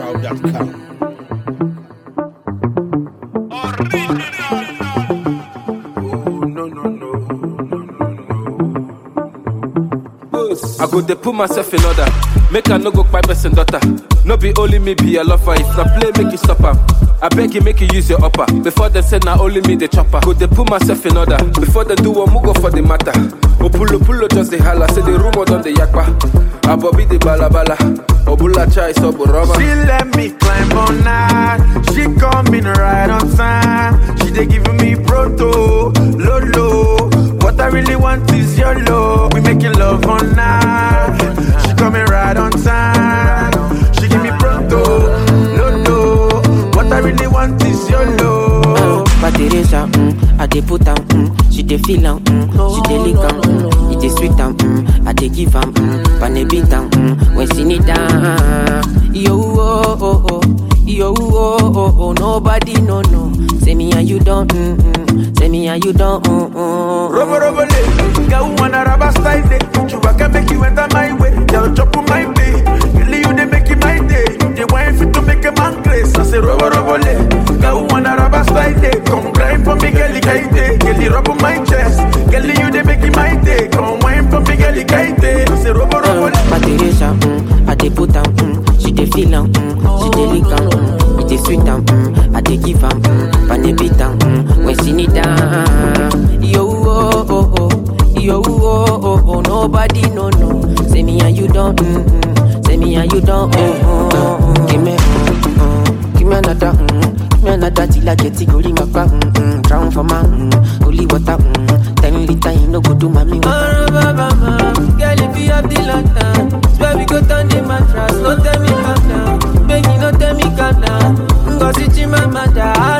NigerCrowd.com. I go dey put myself in order. Make I no go kpai person daughter. No be only me be a lover. If na play, make you stop am. I beg you, make you use your upper. Before they say na only me the chopper. Go dey put myself in order. Before they do one, go for the matter. Pulo just the holla. Say the rumor done the yakpa. Abobi the balabala. Obula chai so boroma. She let me climb on night. She coming right on time. She dey giving me proto, lolo. What I really want is your love. We making love all night. She coming right on time. She give me proto, lolo. What I really want is your love. But Teresa, I dey put am, she dey feel am, she dey lick am, it dey sweet am, I dey give am, pane beat am, when she need am. Yo oh oh oh, yo oh oh oh, nobody no. Say me and you don't, say me and you don't. Robo le, girl wanna rubber style day. You can make you enter my way, girl chop on my day. Girl you dey make it my day, you dey wine fit to make a man grace. I say robo le, girl wanna rubber style day. Come grind for me, girl kaite. Girl rub on my chest, girl you dey make it my day. Come wine for me, girl kaite. I say robo le. But Teresa, I dey put am, she dey feel am, she dey lick am, it dey sweet am, I dey give am, pane beat am, when she need am. Yo oh oh oh, yo oh oh oh, nobody no. Say me and you don't, say me and you don't. Give me another, give me another till I get it. Go ring my back, drown for my holy water. 10 liter, you no go do mommy. Girl, if you have the lantern, swear we go turn the mattress. Don't tell me calm down, baby, don't tell me calm down. Cause it's in my mother.